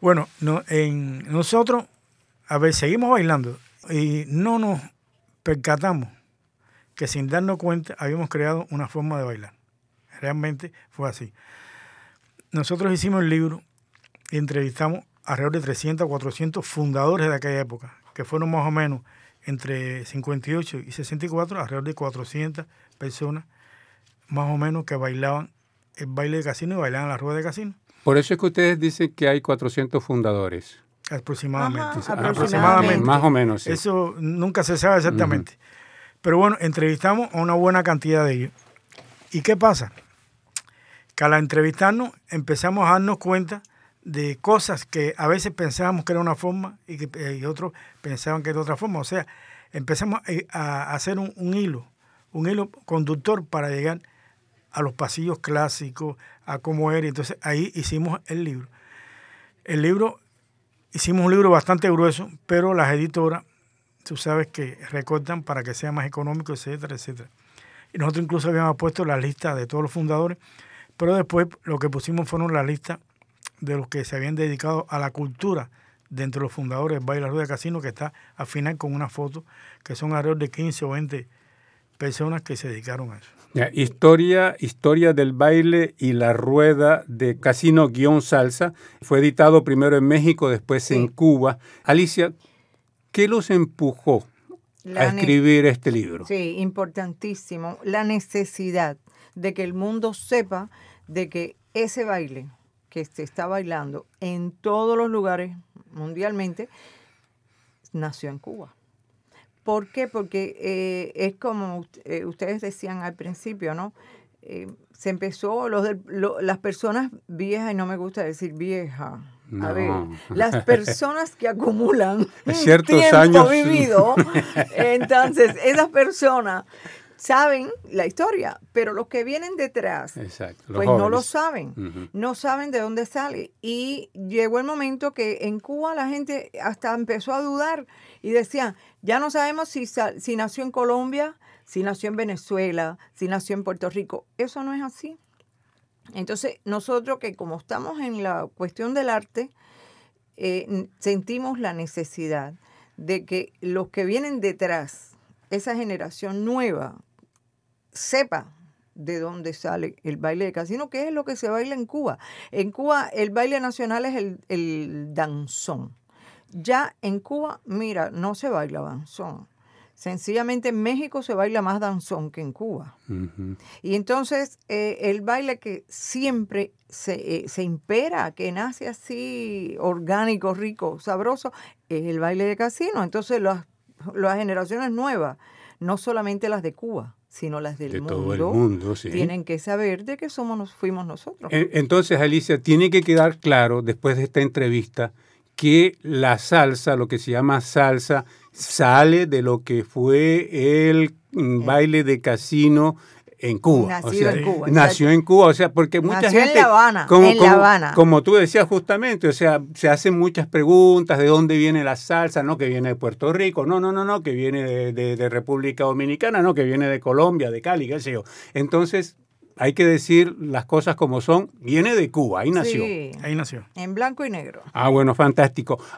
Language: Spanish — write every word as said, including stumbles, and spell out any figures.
Bueno, no, en nosotros, a ver, seguimos bailando y no nos percatamos que sin darnos cuenta habíamos creado una forma de bailar. Realmente fue así. Nosotros hicimos el libro y entrevistamos alrededor de trescientos, cuatrocientos fundadores de aquella época, que fueron más o menos entre cincuenta y ocho y sesenta y cuatro, alrededor de cuatrocientas personas, más o menos, que bailaban el baile de casino y bailaban la rueda de casino. Por eso es que ustedes dicen que hay cuatrocientos fundadores. Aproximadamente. Ajá, aproximadamente. aproximadamente. Más o menos, sí. Eso nunca se sabe exactamente. Uh-huh. Pero bueno, entrevistamos a una buena cantidad de ellos. ¿Y qué pasa? Que al entrevistarnos empezamos a darnos cuenta de cosas que a veces pensábamos que era una forma y que eh, y otros pensaban que era otra forma. O sea, empezamos a, a hacer un, un hilo, un hilo conductor para llegar a los pasillos clásicos, a cómo era. Entonces ahí hicimos el libro. El libro, hicimos un libro bastante grueso, pero las editoras, tú sabes que recortan para que sea más económico, etcétera, etcétera. Y nosotros incluso habíamos puesto la lista de todos los fundadores, pero después lo que pusimos fueron la lista de los que se habían dedicado a la cultura dentro de los fundadores del baile de casino, que está al final con una foto, que son alrededor de quince o veinte personas que se dedicaron a eso. Ya, historia, historia del baile y la rueda de casino guión salsa. Fue editado primero en México, después sí. en Cuba. Alicia, ¿qué los empujó la a escribir ne- este libro? Sí, importantísimo. La necesidad de que el mundo sepa de que ese baile que se está bailando en todos los lugares mundialmente nació en Cuba. ¿Por qué? Porque eh, es como eh, ustedes decían al principio, ¿no? Eh, se empezó, los de, lo, las personas viejas, y no me gusta decir vieja, no. a ver, las personas que acumulan ciertos tiempo años vivido, entonces esas personas saben la historia, pero los que vienen detrás, Exacto, pues jóvenes. no lo saben, uh-huh. no saben de dónde sale. Y llegó el momento que en Cuba la gente hasta empezó a dudar y decían, ya no sabemos si, si nació en Colombia, si nació en Venezuela, si nació en Puerto Rico. Eso no es así. Entonces nosotros que como estamos en la cuestión del arte, eh, sentimos la necesidad de que los que vienen detrás, esa generación nueva, sepa de dónde sale el baile de casino, que es lo que se baila en Cuba. En Cuba el baile nacional es el, el danzón. Ya en Cuba, mira, no se baila danzón. Sencillamente en México se baila más danzón que en Cuba. Uh-huh. Y entonces eh, el baile que siempre se, eh, se impera, que nace así orgánico, rico, sabroso, es el baile de casino. Entonces las, las generaciones nuevas, no solamente las de Cuba, sino las del de mundo, todo el mundo, sí. tienen que saber de que somos nos fuimos nosotros. Entonces, Alicia, tiene que quedar claro, después de esta entrevista, que la salsa, lo que se llama salsa, sale de lo que fue el baile de casino en Cuba. Nació o sea, en Cuba. Nació en Cuba, o sea, porque mucha nació gente... en La Habana, como, en como, La Habana. Como tú decías justamente, o sea, se hacen muchas preguntas de dónde viene la salsa, no que viene de Puerto Rico, no, no, no, no, que viene de, de, de República Dominicana, no, que viene de Colombia, de Cali, qué sé yo. Entonces, hay que decir las cosas como son, viene de Cuba, ahí nació. Sí, ahí nació. En blanco y negro. Ah, bueno, fantástico.